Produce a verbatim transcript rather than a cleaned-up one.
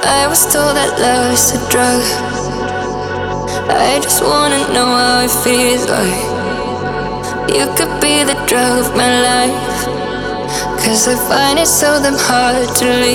I was told that love's a drug. I just wanna know how it feels like. You could be the drug of my life, 'cause I find it so damn hard to leave.